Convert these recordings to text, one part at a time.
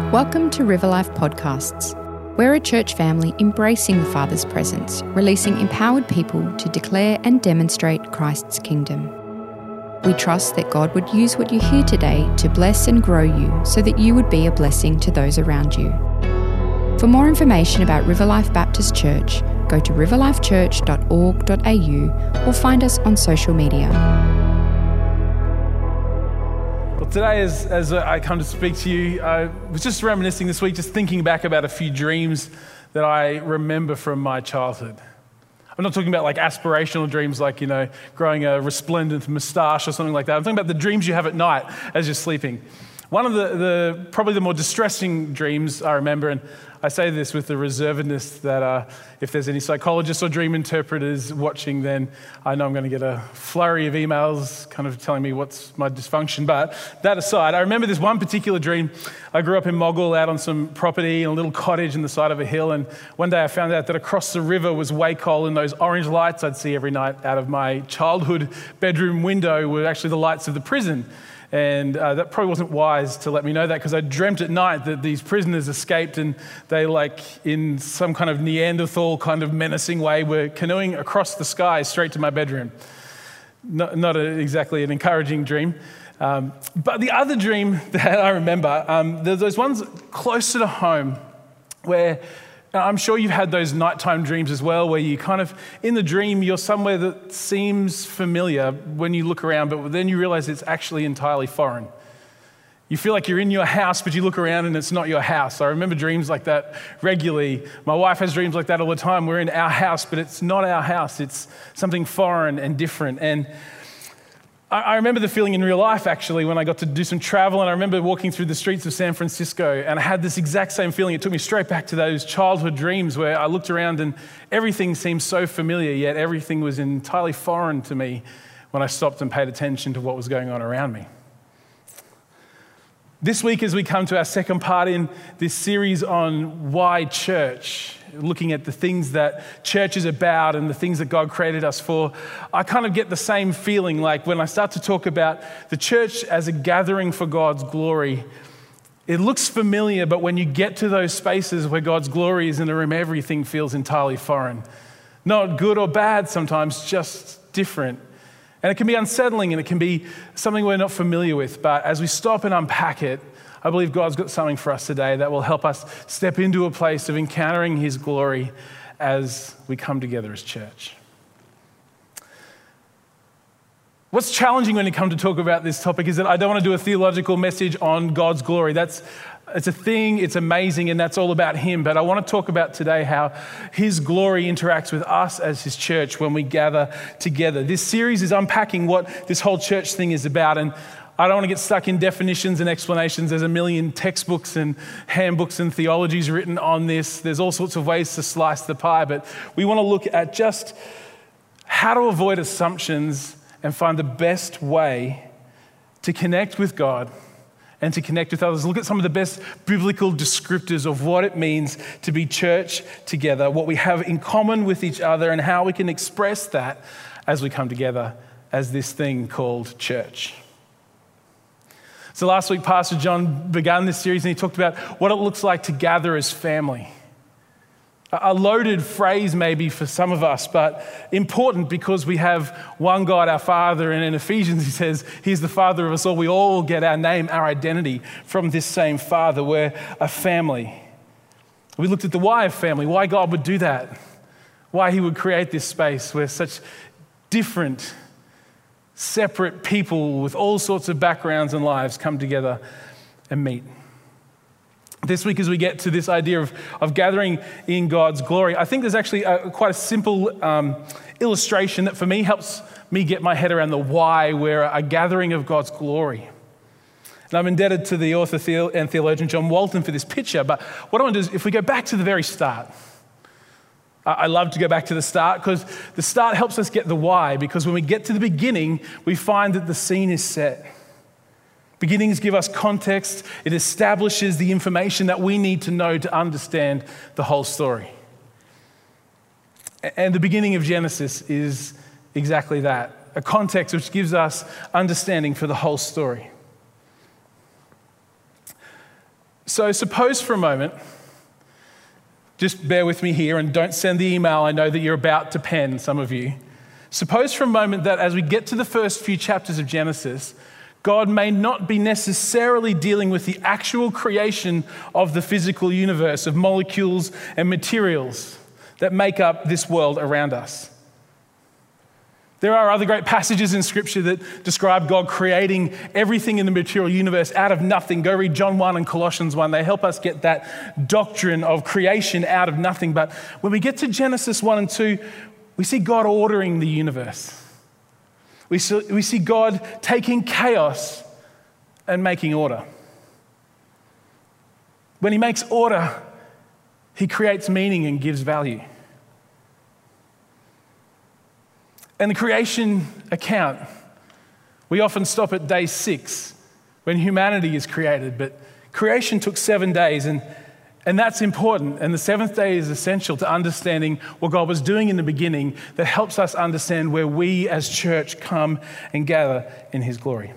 Welcome to River Life Podcasts. We're a church family embracing the Father's presence, releasing empowered people to declare and demonstrate Christ's kingdom. We trust that God would use what you hear today to bless and grow you so that you would be a blessing to those around you. For more information about River Life Baptist Church, go to riverlifechurch.org.au or find us on social media. Well, today, as I come to speak to you, I was just reminiscing this week, just thinking back about a few dreams that I remember from my childhood. I'm not talking about like aspirational dreams like, growing a resplendent moustache or something like that. I'm talking about the dreams you have at night as you're sleeping. One of the probably the more distressing dreams I remember, and I say this with the reservedness that if there's any psychologists or dream interpreters watching, then I know I'm going to get a flurry of emails kind of telling me what's my dysfunction. But that aside, I remember this one particular dream. I grew up in Moggill out on some property in a little cottage in the side of a hill, and one day I found out that across the river was Wacol, and those orange lights I'd see every night out of my childhood bedroom window were actually the lights of the prison. And that probably wasn't wise to let me know that, because I dreamt at night that these prisoners escaped and they, like in some kind of Neanderthal kind of menacing way, were canoeing across the sky straight to my bedroom. Not exactly an encouraging dream. But the other dream that I remember, there's those ones closer to home where I'm sure you've had those nighttime dreams as well, where you kind of, in the dream, you're somewhere that seems familiar when you look around, but then you realize it's actually entirely foreign. You feel like you're in your house, but you look around and it's not your house. I remember dreams like that regularly. My wife has dreams like that all the time. We're in our house, but it's not our house. It's something foreign and different. And I remember the feeling in real life, actually, when I got to do some travel, and I remember walking through the streets of San Francisco, and I had this exact same feeling. It took me straight back to those childhood dreams where I looked around and everything seemed so familiar, yet everything was entirely foreign to me when I stopped and paid attention to what was going on around me. This week, as we come to our second part in this series on why church, looking at the things that church is about and the things that God created us for, I kind of get the same feeling like when I start to talk about the church as a gathering for God's glory. It looks familiar, but when you get to those spaces where God's glory is in the room, everything feels entirely foreign. Not good or bad sometimes, just different. And it can be unsettling and it can be something we're not familiar with. But as we stop and unpack it, I believe God's got something for us today that will help us step into a place of encountering His glory as we come together as church. What's challenging when you come to talk about this topic is that I don't want to do a theological message on God's glory. It's a thing, it's amazing, and that's all about Him. But I want to talk about today how His glory interacts with us as His church when we gather together. This series is unpacking what this whole church thing is about, and I don't want to get stuck in definitions and explanations. There's a million textbooks and handbooks and theologies written on this. There's all sorts of ways to slice the pie, but we want to look at just how to avoid assumptions and find the best way to connect with God and to connect with others. Look at some of the best biblical descriptors of what it means to be church together, what we have in common with each other, and how we can express that as we come together as this thing called church. So last week, Pastor John began this series and he talked about what it looks like to gather as family. A loaded phrase maybe for some of us, but important because we have one God, our Father, and in Ephesians he says, He's the Father of us all. We all get our name, our identity from this same Father. We're a family. We looked at the why of family, why God would do that, why He would create this space where such different, separate people with all sorts of backgrounds and lives come together and meet. This week, as we get to this idea of gathering in God's glory, I think there's actually quite a simple illustration that for me helps me get my head around the why we're a gathering of God's glory. And I'm indebted to the author and theologian John Walton for this picture, but what I want to do is if we go back to the very start, I love to go back to the start because the start helps us get the why, because when we get to the beginning, we find that the scene is set. Beginnings give us context. It establishes the information that we need to know to understand the whole story. And the beginning of Genesis is exactly that, a context which gives us understanding for the whole story. So suppose for a moment, just bear with me here and don't send the email I know that you're about to pen, some of you. Suppose for a moment that as we get to the first few chapters of Genesis, God may not be necessarily dealing with the actual creation of the physical universe, of molecules and materials that make up this world around us. There are other great passages in Scripture that describe God creating everything in the material universe out of nothing. Go read John 1 and Colossians 1. They help us get that doctrine of creation out of nothing. But when we get to Genesis 1 and 2, we see God ordering the universe. We see God taking chaos and making order. When he makes order, he creates meaning and gives value. And the creation account, we often stop at day 6 when humanity is created, but creation took 7 days, and that's important. And the 7th day is essential to understanding what God was doing in the beginning that helps us understand where we as church come and gather in his glory.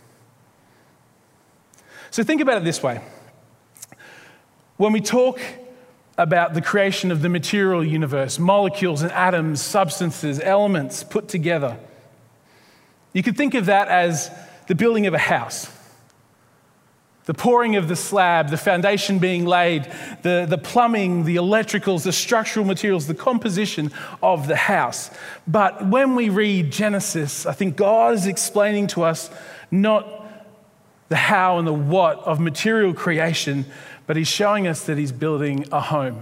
So think about it this way. When we talk about the creation of the material universe, molecules and atoms, substances, elements put together, you could think of that as the building of a house. The pouring of the slab, the foundation being laid, the plumbing, the electricals, the structural materials, the composition of the house. But when we read Genesis, I think God is explaining to us not the how and the what of material creation, but he's showing us that he's building a home.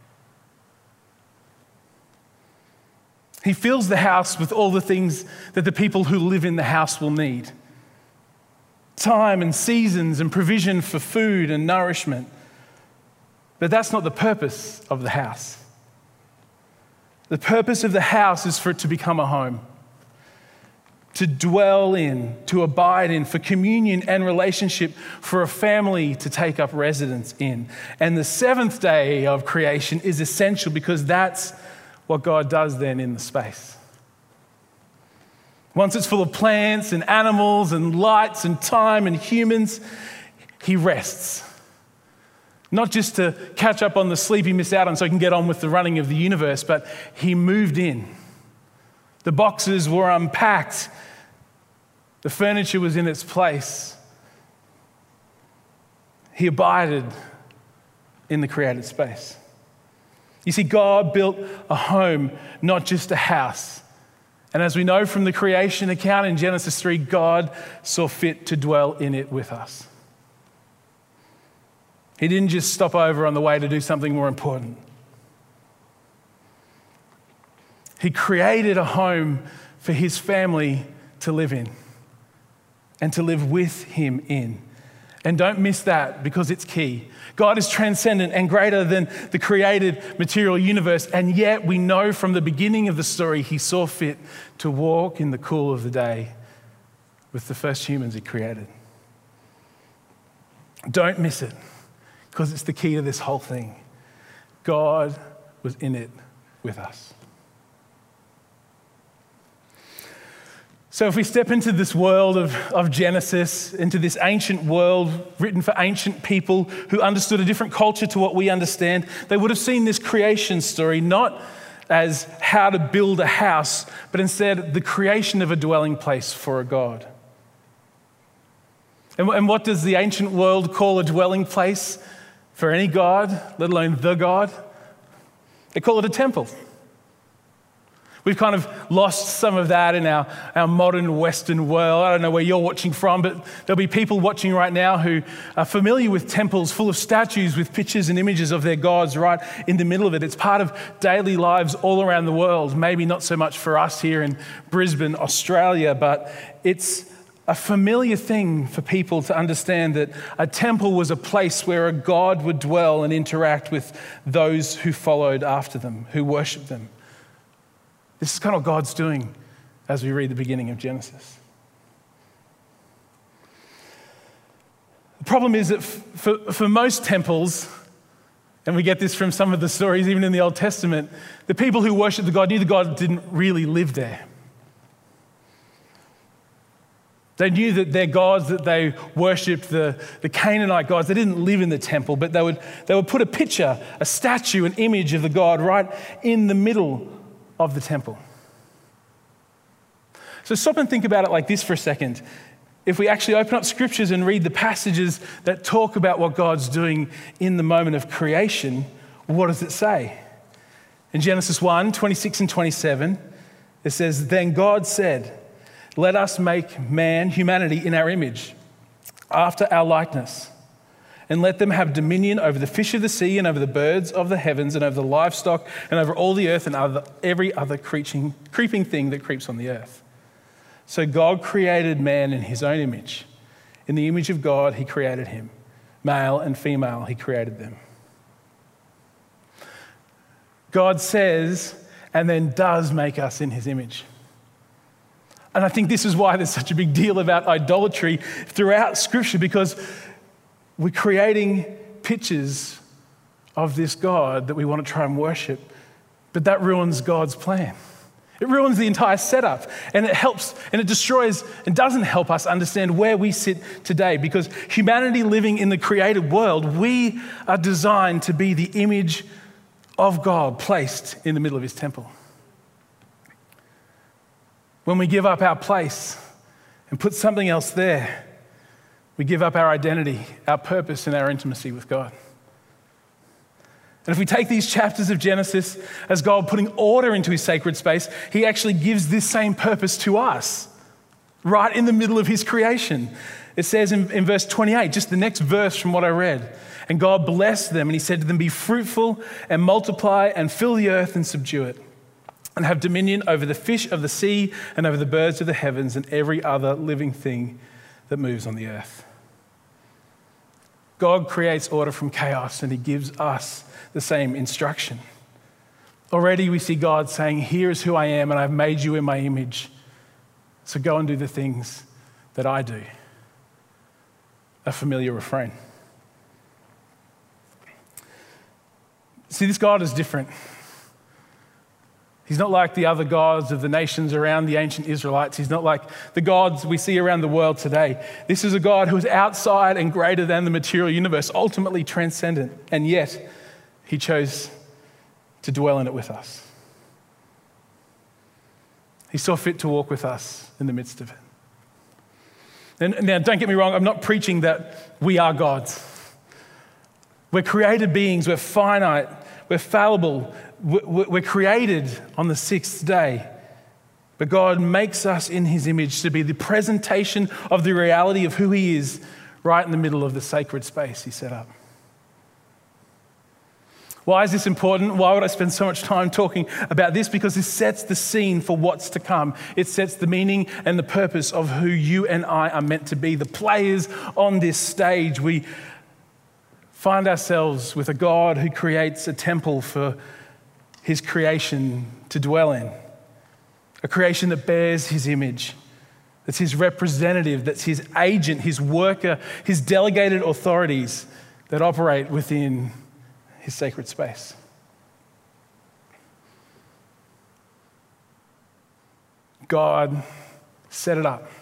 He fills the house with all the things that the people who live in the house will need. Time and seasons and provision for food and nourishment. But that's not the purpose of the house. The purpose of the house is for it to become a home, to dwell in, to abide in, for communion and relationship, for a family to take up residence in. And the 7th day of creation is essential because that's what God does then in the space. Once it's full of plants and animals and lights and time and humans, he rests. Not just to catch up on the sleep he missed out on so he can get on with the running of the universe, but he moved in. The boxes were unpacked. The furniture was in its place. He abided in the created space. You see, God built a home, not just a house. And as we know from the creation account in Genesis 3, God saw fit to dwell in it with us. He didn't just stop over on the way to do something more important. He created a home for his family to live in and to live with him in. And don't miss that because it's key. God is transcendent and greater than the created material universe, and yet we know from the beginning of the story he saw fit to walk in the cool of the day with the first humans he created. Don't miss it because it's the key to this whole thing. God was in it with us. So if we step into this world of Genesis, into this ancient world written for ancient people who understood a different culture to what we understand, they would have seen this creation story not as how to build a house, but instead the creation of a dwelling place for a God. And what does the ancient world call a dwelling place for any God, let alone the God? They call it a temple. We've kind of lost some of that in our modern Western world. I don't know where you're watching from, but there'll be people watching right now who are familiar with temples full of statues with pictures and images of their gods right in the middle of it. It's part of daily lives all around the world. Maybe not so much for us here in Brisbane, Australia, but it's a familiar thing for people to understand that a temple was a place where a God would dwell and interact with those who followed after them, who worshiped them. This is kind of what God's doing as we read the beginning of Genesis. The problem is that for most temples, and we get this from some of the stories even in the Old Testament, the people who worshiped the God knew the God didn't really live there. They knew that their gods that they worshipped, the Canaanite gods, they didn't live in the temple, but they would put a picture, a statue, an image of the god right in the middle of the temple. So stop and think about it like this for a second. If we actually open up scriptures and read the passages that talk about what God's doing in the moment of creation, what does it say? In Genesis 1, 26 and 27, it says, "Then God said, 'Let us make humanity in our image, after our likeness, and let them have dominion over the fish of the sea and over the birds of the heavens and over the livestock and over all the earth and every other creeping thing that creeps on the earth.' So God created man in his own image. In the image of God, he created him. Male and female, he created them." God says and then does make us in his image. And I think this is why there's such a big deal about idolatry throughout Scripture, because we're creating pictures of this God that we want to try and worship, but that ruins God's plan. It ruins the entire setup, and it helps and it destroys and doesn't help us understand where we sit today, because humanity living in the created world, we are designed to be the image of God placed in the middle of his temple. When we give up our place and put something else there, we give up our identity, our purpose, and our intimacy with God. And if we take these chapters of Genesis as God putting order into his sacred space, he actually gives this same purpose to us, right in the middle of his creation. It says in verse 28, just the next verse from what I read, "And God blessed them, and he said to them, 'Be fruitful and multiply and fill the earth and subdue it, and have dominion over the fish of the sea and over the birds of the heavens and every other living thing that moves on the earth.'" God creates order from chaos, and he gives us the same instruction. Already we see God saying, "Here is who I am, and I've made you in my image. So go and do the things that I do." A familiar refrain. See, this God is different. He's not like the other gods of the nations around the ancient Israelites. He's not like the gods we see around the world today. This is a God who is outside and greater than the material universe, ultimately transcendent, and yet he chose to dwell in it with us. He saw fit to walk with us in the midst of it. And now, don't get me wrong, I'm not preaching that we are gods. We're created beings, we're finite, we're fallible, we're created on the sixth day. But God makes us in his image to be the presentation of the reality of who he is right in the middle of the sacred space he set up. Why is this important? Why would I spend so much time talking about this? Because this sets the scene for what's to come. It sets the meaning and the purpose of who you and I are meant to be, the players on this stage. We find ourselves with a God who creates a temple for his creation to dwell in, a creation that bears his image, that's his representative, that's his agent, his worker, his delegated authorities that operate within his sacred space. God set it up.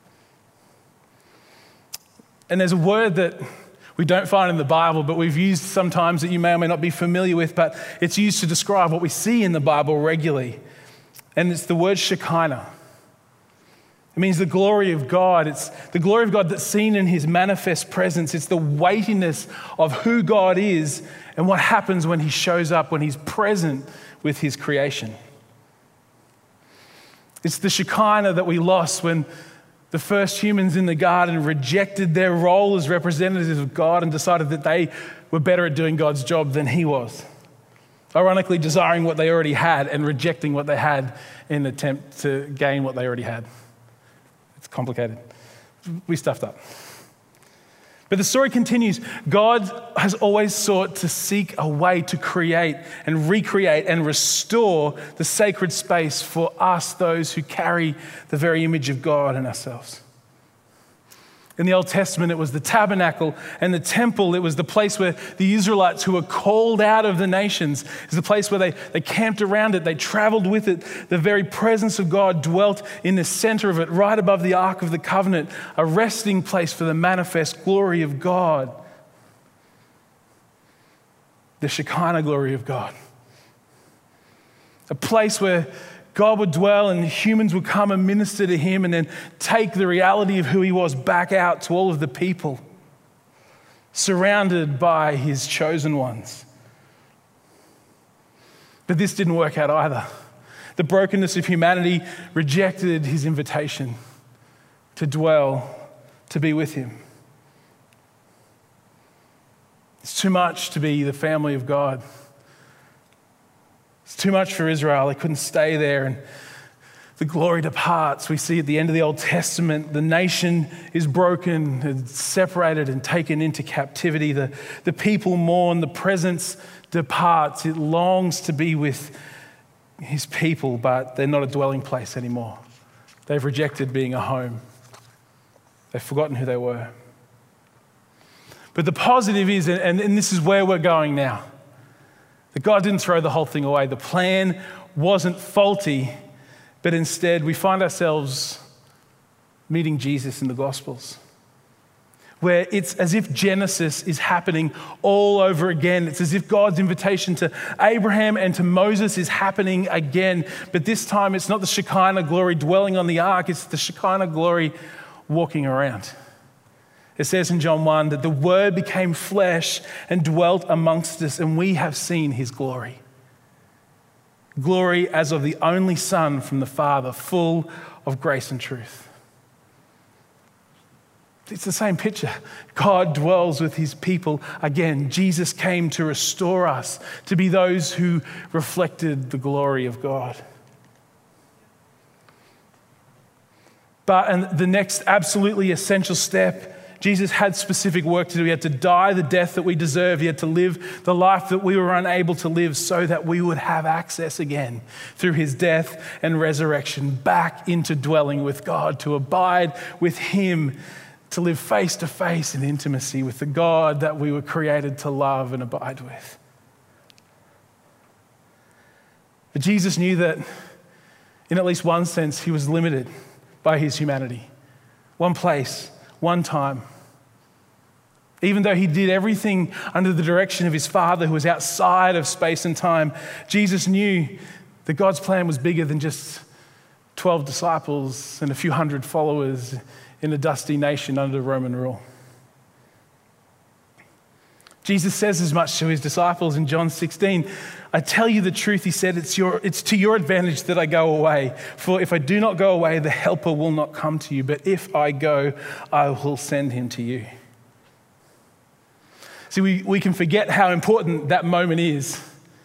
And there's a word that we don't find in the Bible, but we've used sometimes that you may or may not be familiar with, but it's used to describe what we see in the Bible regularly. And it's the word Shekinah. It means the glory of God. It's the glory of God that's seen in his manifest presence. It's the weightiness of who God is and what happens when he shows up, when he's present with his creation. It's the Shekinah that we lost when the first humans in the garden rejected their role as representatives of God and decided that they were better at doing God's job than he was. Ironically, desiring what they already had and rejecting what they had in an attempt to gain what they already had. It's complicated. We stuffed up. But the story continues. God has always sought to seek a way to create and recreate and restore the sacred space for us, those who carry the very image of God in ourselves. In the Old Testament, it was the tabernacle and the temple. It was the place where the Israelites who were called out of the nations, is the place where they camped around it, they traveled with it. The very presence of God dwelt in the center of it, right above the Ark of the Covenant, a resting place for the manifest glory of God. The Shekinah glory of God. A place where God would dwell and humans would come and minister to him and then take the reality of who he was back out to all of the people, surrounded by his chosen ones. But this didn't work out either. The brokenness of humanity rejected his invitation to dwell, to be with him. It's too much to be the family of God. It's too much for Israel. They couldn't stay there, and the glory departs. We see at the end of the Old Testament, the nation is broken, it's separated and taken into captivity. The people mourn, the presence departs. It longs to be with his people, but they're not a dwelling place anymore. They've rejected being a home. They've forgotten who they were. But the positive is, and this is where we're going now, that God didn't throw the whole thing away. The plan wasn't faulty, but instead we find ourselves meeting Jesus in the Gospels, where it's as if Genesis is happening all over again. It's as if God's invitation to Abraham and to Moses is happening again, but this time it's not the Shekinah glory dwelling on the ark, it's the Shekinah glory walking around. It says in John 1 that the Word became flesh and dwelt amongst us, and we have seen his glory. Glory as of the only Son from the Father, full of grace and truth. It's the same picture. God dwells with his people again. Jesus came to restore us, to be those who reflected the glory of God. But the next absolutely essential step, Jesus had specific work to do. He had to die the death that we deserve. He had to live the life that we were unable to live so that we would have access again through his death and resurrection back into dwelling with God, to abide with him, to live face to face in intimacy with the God that we were created to love and abide with. But Jesus knew that in at least one sense, he was limited by his humanity. One place, one time. Even though he did everything under the direction of his Father who was outside of space and time, Jesus knew that God's plan was bigger than just 12 disciples and a few hundred followers in a dusty nation under Roman rule. Jesus says as much to his disciples in John 16. I tell you the truth, he said, it's to your advantage that I go away. For if I do not go away, the helper will not come to you. But if I go, I will send him to you. See, we can forget how important that moment is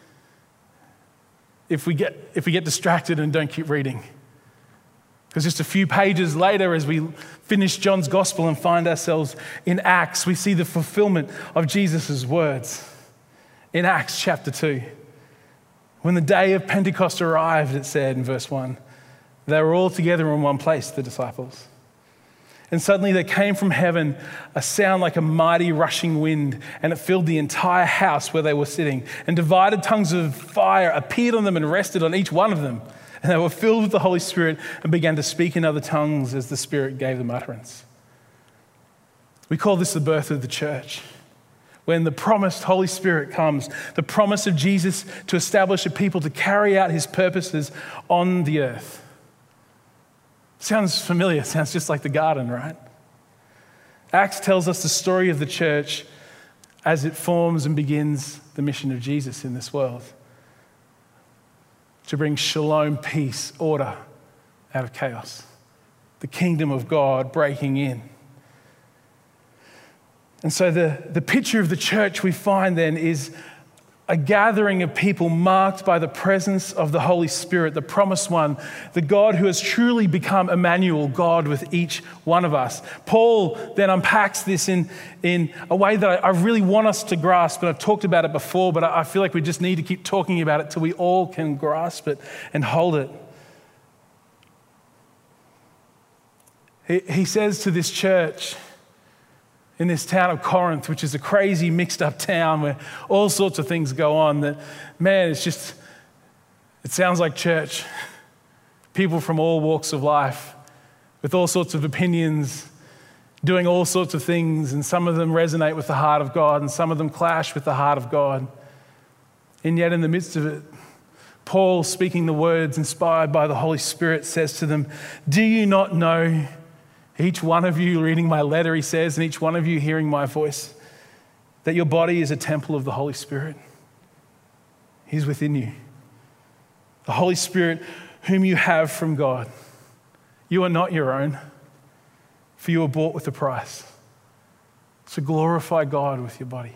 if we get distracted and don't keep reading. Because just a few pages later, as we finish John's gospel and find ourselves in Acts, we see the fulfillment of Jesus' words. In Acts chapter 2, when the day of Pentecost arrived, it said in verse 1, they were all together in one place, the disciples. And suddenly there came from heaven a sound like a mighty rushing wind, and it filled the entire house where they were sitting. And divided tongues of fire appeared on them and rested on each one of them. And they were filled with the Holy Spirit and began to speak in other tongues as the Spirit gave them utterance. We call this the birth of the church. When the promised Holy Spirit comes, the promise of Jesus to establish a people to carry out his purposes on the earth. Sounds familiar, sounds just like the garden, right? Acts tells us the story of the church as it forms and begins the mission of Jesus in this world. To bring shalom, peace, order out of chaos. The kingdom of God breaking in. And so the picture of the church we find then is a gathering of people marked by the presence of the Holy Spirit, the promised one, the God who has truly become Emmanuel, God with each one of us. Paul then unpacks this in a way that I really want us to grasp, and I've talked about it before, but I feel like we just need to keep talking about it till we all can grasp it and hold it. He says to this church in this town of Corinth, which is a crazy mixed up town where all sorts of things go on, that, man, it sounds like church. People from all walks of life with all sorts of opinions, doing all sorts of things, and some of them resonate with the heart of God and some of them clash with the heart of God. And yet in the midst of it, Paul, speaking the words inspired by the Holy Spirit, says to them, do you not know, each one of you reading my letter, he says, and each one of you hearing my voice, that your body is a temple of the Holy Spirit? He's within you. The Holy Spirit whom you have from God. You are not your own, for you were bought with a price. So glorify God with your body.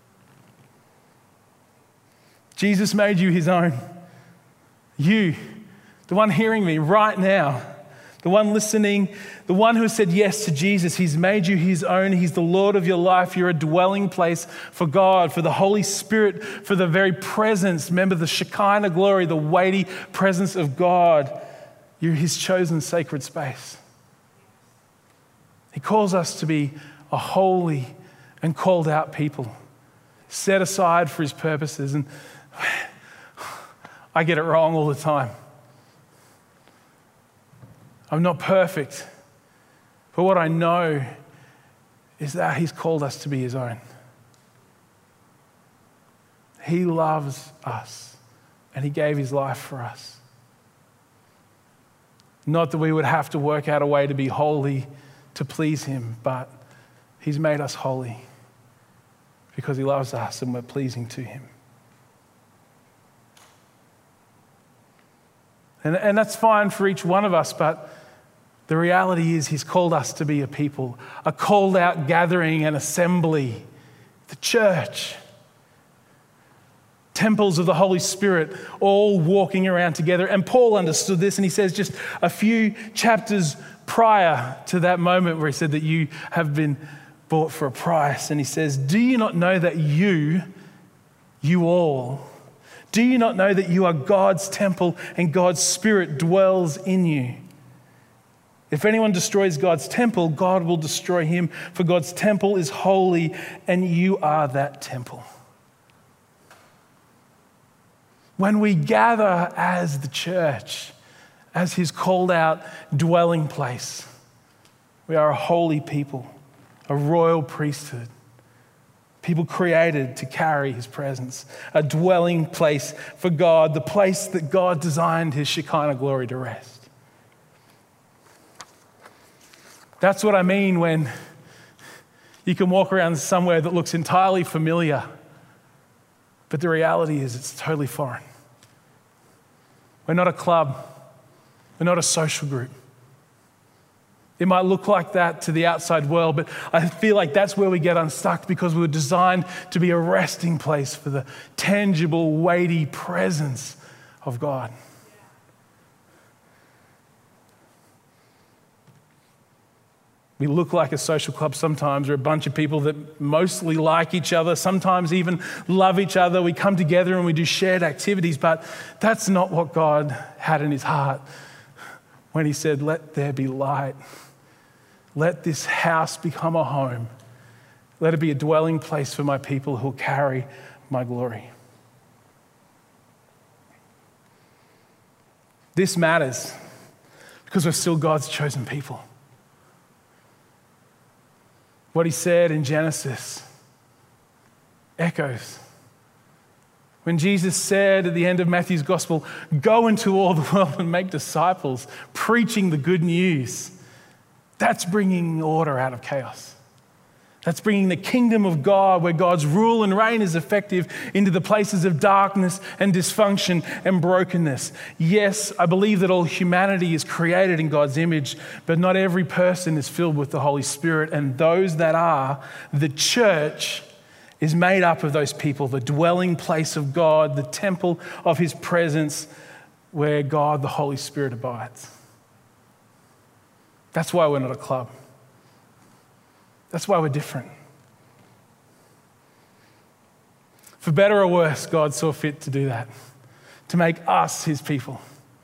Jesus made you his own. You, the one hearing me right now, the one listening, the one who has said yes to Jesus, he's made you his own. He's the Lord of your life. You're a dwelling place for God, for the Holy Spirit, for the very presence. Remember the Shekinah glory, the weighty presence of God. You're his chosen sacred space. He calls us to be a holy and called out people, set aside for his purposes. And I get it wrong all the time. I'm not perfect, but what I know is that he's called us to be his own. He loves us, and he gave his life for us. Not that we would have to work out a way to be holy to please him, but he's made us holy because he loves us and we're pleasing to him. And that's fine for each one of us, but the reality is he's called us to be a people, a called out gathering and assembly, the church, temples of the Holy Spirit, all walking around together. And Paul understood this, and he says just a few chapters prior to that moment where he said that you have been bought for a price. And he says, do you not know that you all, do you not know that you are God's temple and God's Spirit dwells in you? If anyone destroys God's temple, God will destroy him, for God's temple is holy and you are that temple. When we gather as the church, as his called out dwelling place, we are a holy people, a royal priesthood, people created to carry his presence, a dwelling place for God, the place that God designed his Shekinah glory to rest. That's what I mean when you can walk around somewhere that looks entirely familiar, but the reality is it's totally foreign. We're not a club. We're not a social group. It might look like that to the outside world, but I feel like that's where we get unstuck because we were designed to be a resting place for the tangible, weighty presence of God. We look like a social club sometimes. We're a bunch of people that mostly like each other, sometimes even love each other. We come together and we do shared activities, but that's not what God had in his heart when he said, let there be light. Let this house become a home. Let it be a dwelling place for my people who will carry my glory. This matters because we're still God's chosen people. What he said in Genesis echoes. When Jesus said at the end of Matthew's gospel, go into all the world and make disciples, preaching the good news, that's bringing order out of chaos. That's bringing the kingdom of God, where God's rule and reign is effective, into the places of darkness and dysfunction and brokenness. Yes, I believe that all humanity is created in God's image, but not every person is filled with the Holy Spirit. And those that are, the church is made up of those people, the dwelling place of God, the temple of his presence, where God, the Holy Spirit, abides. That's why we're not a club. That's why we're different. For better or worse, God saw fit to do that, to make us his people,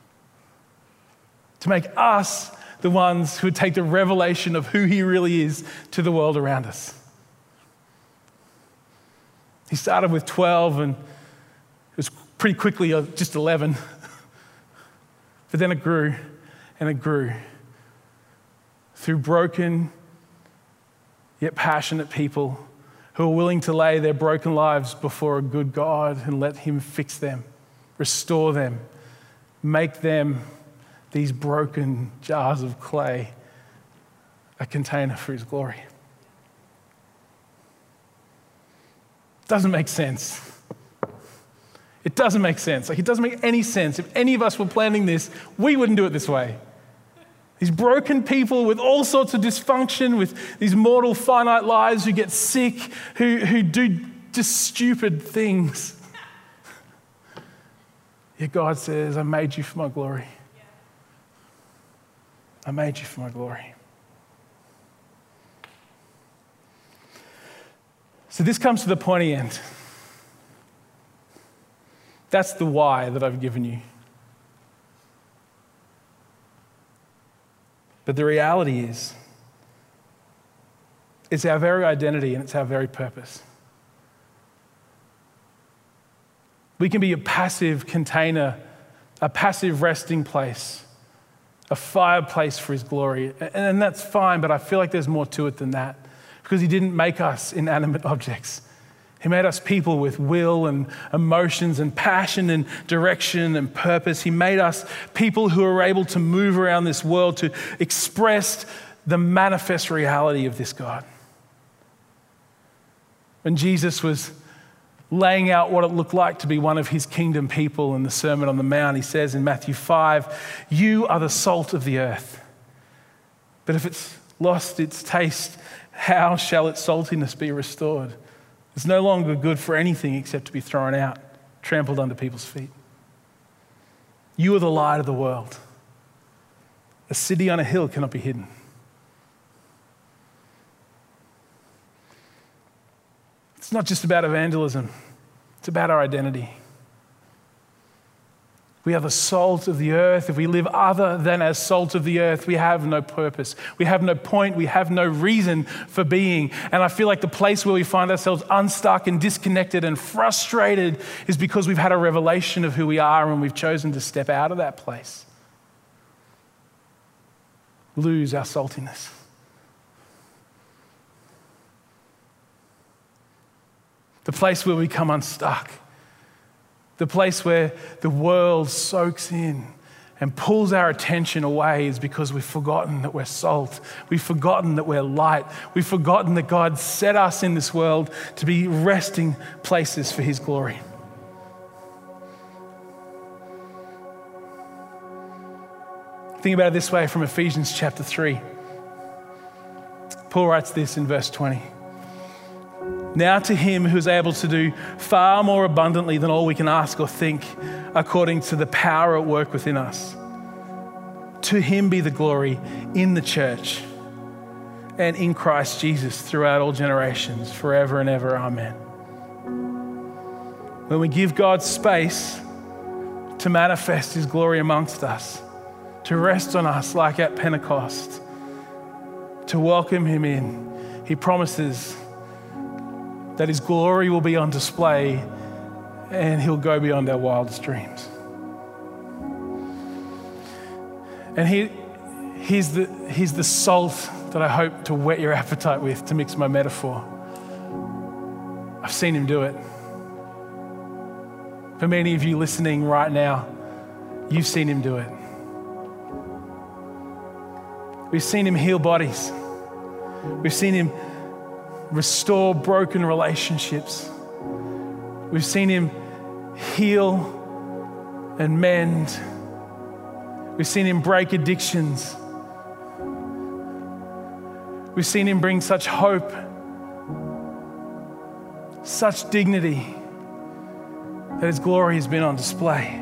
to make us the ones who would take the revelation of who he really is to the world around us. He started with 12 and it was pretty quickly just 11. But then it grew and it grew through broken yet passionate people who are willing to lay their broken lives before a good God and let him fix them, restore them, make them, these broken jars of clay, a container for his glory. Doesn't make sense. It doesn't make sense. It doesn't make any sense. If any of us were planning this, we wouldn't do it this way. These broken people with all sorts of dysfunction, with these mortal, finite lives, who get sick, who do just stupid things. Yet God says, I made you for my glory. I made you for my glory. So this comes to the pointy end. That's the why that I've given you. But the reality is, it's our very identity and it's our very purpose. We can be a passive container, a passive resting place, a fireplace for his glory. And that's fine, but I feel like there's more to it than that, because he didn't make us inanimate objects. He made us people with will and emotions and passion and direction and purpose. He made us people who are able to move around this world to express the manifest reality of this God. When Jesus was laying out what it looked like to be one of his kingdom people in the Sermon on the Mount, he says in Matthew 5, you are the salt of the earth. But if it's lost its taste, how shall its saltiness be restored? It's no longer good for anything except to be thrown out, trampled under people's feet. You are the light of the world. A city on a hill cannot be hidden. It's not just about evangelism. It's about our identity. We are the salt of the earth. If we live other than as salt of the earth, we have no purpose. We have no point. We have no reason for being. And I feel like the place where we find ourselves unstuck and disconnected and frustrated is because we've had a revelation of who we are and we've chosen to step out of that place. Lose our saltiness. The place where we come unstuck. The place where the world soaks in and pulls our attention away is because we've forgotten that we're salt. We've forgotten that we're light. We've forgotten that God set us in this world to be resting places for his glory. Think about it this way from Ephesians chapter 3. Paul writes this in verse 20. Now to him who is able to do far more abundantly than all we can ask or think, according to the power at work within us. To him be the glory in the church and in Christ Jesus throughout all generations, forever and ever. Amen. When we give God space to manifest his glory amongst us, to rest on us like at Pentecost, to welcome him in, he promises that his glory will be on display and he'll go beyond our wildest dreams. And he's the salt that I hope to whet your appetite with, to mix my metaphor. I've seen him do it. For many of you listening right now, you've seen him do it. We've seen him heal bodies. We've seen him restore broken relationships. We've seen him heal and mend. We've seen him break addictions. We've seen him bring such hope, such dignity, that his glory has been on display.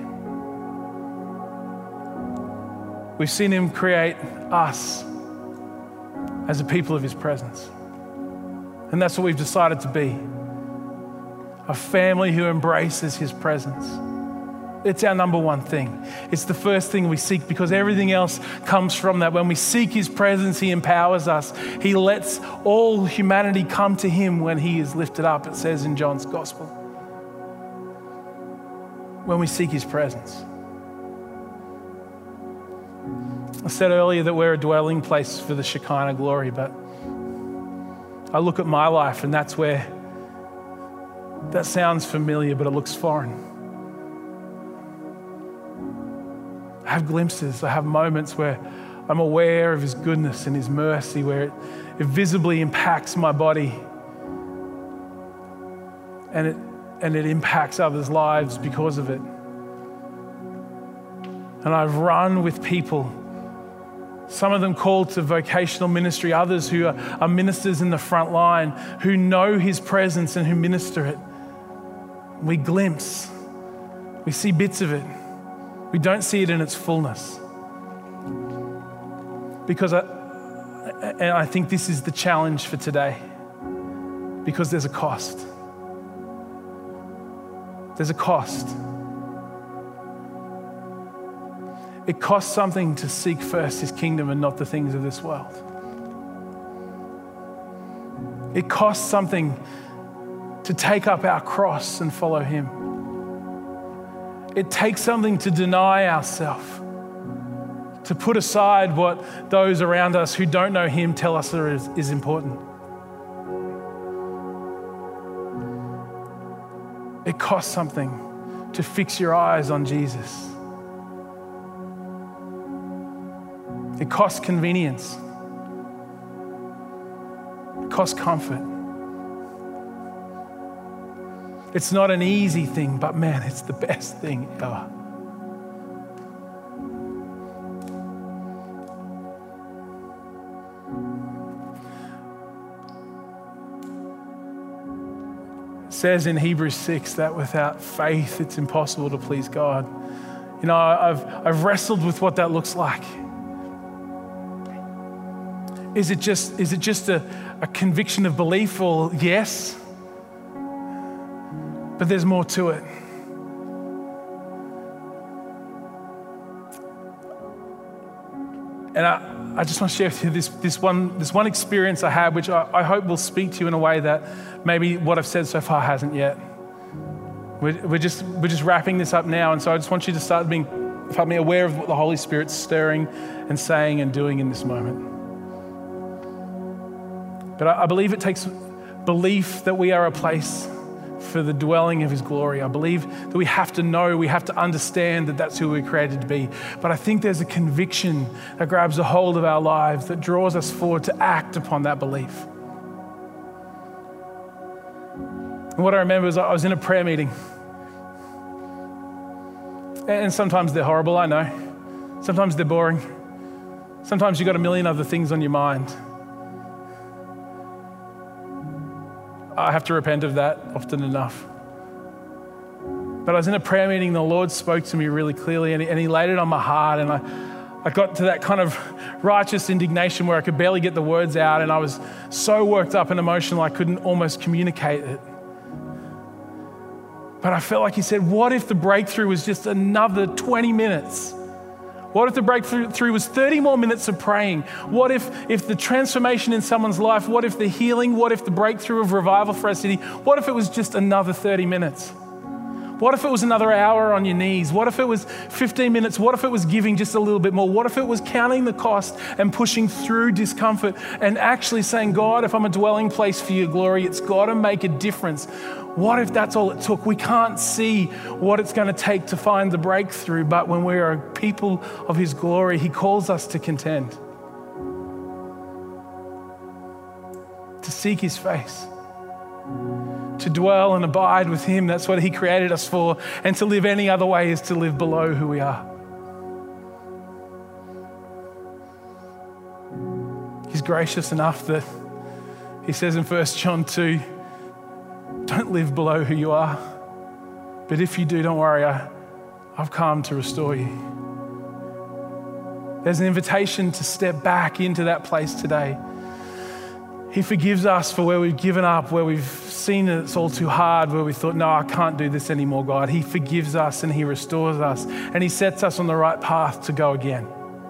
We've seen him create us as a people of his presence. And that's what we've decided to be. A family who embraces his presence. It's our number one thing. It's the first thing we seek because everything else comes from that. When we seek his presence, he empowers us. He lets all humanity come to him when he is lifted up, it says in John's gospel. When we seek his presence. I said earlier that we're a dwelling place for the Shekinah glory, but I look at my life and that's where that sounds familiar, but it looks foreign. I have glimpses, I have moments where I'm aware of his goodness and his mercy, where it visibly impacts my body and it impacts others' lives because of it. And I've run with people, some of them called to vocational ministry, others who are ministers in the front line, who know his presence and who minister it. We glimpse, we see bits of it. We don't see it in its fullness. Because I think this is the challenge for today. Because there's a cost. There's a cost. It costs something to seek first his kingdom and not the things of this world. It costs something to take up our cross and follow him. It takes something to deny ourselves, to put aside what those around us who don't know him tell us is important. It costs something to fix your eyes on Jesus. It costs convenience. It costs comfort. It's not an easy thing, but man, it's the best thing ever. It says in Hebrews 6 that without faith, it's impossible to please God. You know, I've wrestled with what that looks like. Is it just a conviction of belief? Or yes. But there's more to it. And I just want to share with you this one experience I had, which I hope will speak to you in a way that maybe what I've said so far hasn't yet. We're just wrapping this up now, and so I just want you to start being aware of what the Holy Spirit's stirring and saying and doing in this moment. But I believe it takes belief that we are a place for the dwelling of his glory. I believe that we have to know, we have to understand that that's who we're created to be. But I think there's a conviction that grabs a hold of our lives that draws us forward to act upon that belief. And what I remember is I was in a prayer meeting. And sometimes they're horrible, I know. Sometimes they're boring. Sometimes you've got a million other things on your mind. I have to repent of that often enough. But I was in a prayer meeting, the Lord spoke to me really clearly and he laid it on my heart, and I got to that kind of righteous indignation where I could barely get the words out, and I was so worked up and emotional I couldn't almost communicate it. But I felt like he said, what if the breakthrough was just another 20 minutes? What if the breakthrough was 30 more minutes of praying? What if the transformation in someone's life, what if the healing, what if the breakthrough of revival for our city, what if it was just another 30 minutes? What if it was another hour on your knees? What if it was 15 minutes? What if it was giving just a little bit more? What if it was counting the cost and pushing through discomfort and actually saying, God, if I'm a dwelling place for your glory, it's got to make a difference. What if that's all it took? We can't see what it's going to take to find the breakthrough, but when we are people of his glory, he calls us to contend, to seek his face, to dwell and abide with him. That's what he created us for. And to live any other way is to live below who we are. He's gracious enough that he says in 1 John 2, don't live below who you are. But if you do, don't worry, I've come to restore you. There's an invitation to step back into that place today. He forgives us for where we've given up, where we've seen that it's all too hard, where we thought, no, I can't do this anymore, God. He forgives us and he restores us and he sets us on the right path to go again.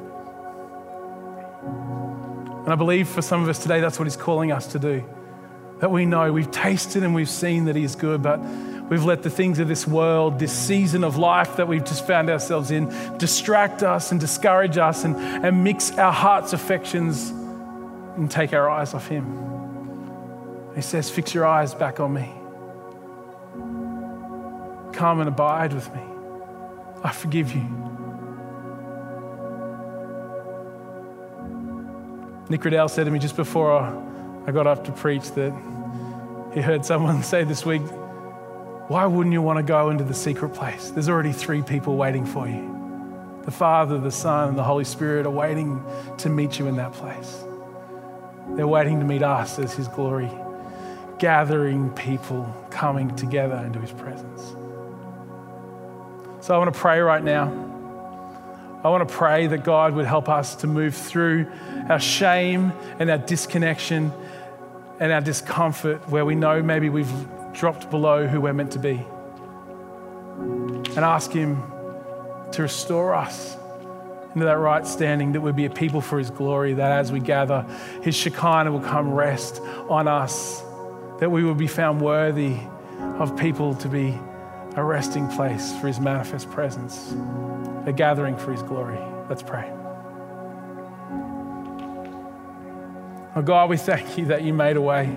And I believe for some of us today, that's what he's calling us to do. That we know we've tasted and we've seen that he is good, but we've let the things of this world, this season of life that we've just found ourselves in, distract us and discourage us and mix our heart's affections and take our eyes off him. He says, fix your eyes back on me. Come and abide with me. I forgive you. Nick Riddell said to me just before I got up to preach that he heard someone say this week, why wouldn't you want to go into the secret place? There's already 3 people waiting for you. The Father, the Son, and the Holy Spirit are waiting to meet you in that place. They're waiting to meet us as his glory, gathering people coming together into his presence. So I want to pray right now. I want to pray that God would help us to move through our shame and our disconnection and our discomfort where we know maybe we've dropped below who we're meant to be. And ask him to restore us into that right standing, that we'd be a people for his glory, that as we gather, his Shekinah will come rest on us, that we will be found worthy of people to be a resting place for his manifest presence, a gathering for his glory. Let's pray. Oh God, we thank you that you made a way,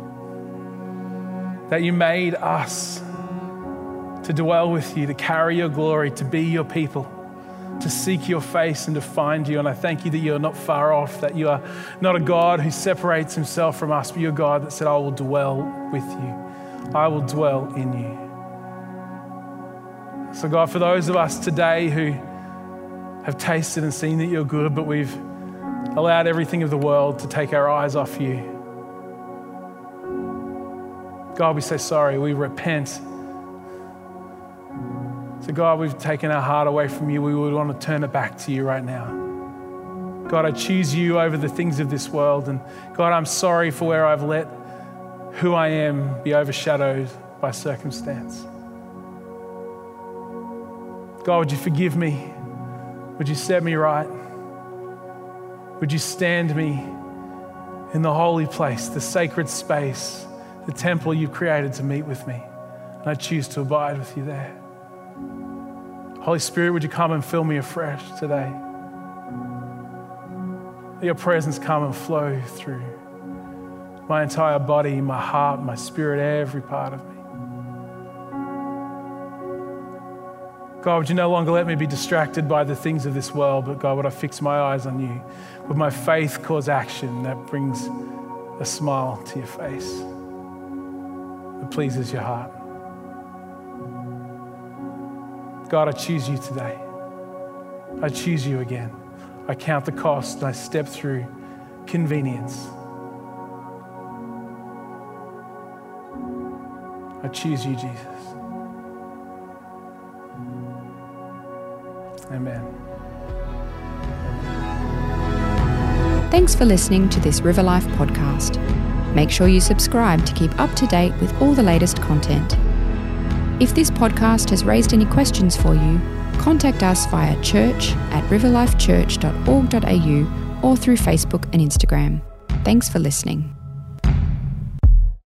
that you made us to dwell with you, to carry your glory, to be your people, to seek your face and to find you. And I thank you that you're not far off, that you are not a God who separates himself from us, but you're a God that said, I will dwell with you. I will dwell in you. So God, for those of us today who have tasted and seen that you're good, but we've allowed everything of the world to take our eyes off you, God, we say sorry, we repent. So God, we've taken our heart away from you. We would want to turn it back to you right now. God, I choose you over the things of this world. And God, I'm sorry for where I've let who I am be overshadowed by circumstance. God, would you forgive me? Would you set me right? Would you stand me in the holy place, the sacred space, the temple you've created to meet with me? And I choose to abide with you there. Holy Spirit, would you come and fill me afresh today? Let your presence come and flow through my entire body, my heart, my spirit, every part of me. God, would you no longer let me be distracted by the things of this world, but God, would I fix my eyes on you? Would my faith cause action that brings a smile to your face, that pleases your heart? God, I choose you today. I choose you again. I count the cost and I step through convenience. I choose you, Jesus. Amen. Thanks for listening to this River Life podcast. Make sure you subscribe to keep up to date with all the latest content. If this podcast has raised any questions for you, contact us via church@riverlifechurch.org.au or through Facebook and Instagram. Thanks for listening.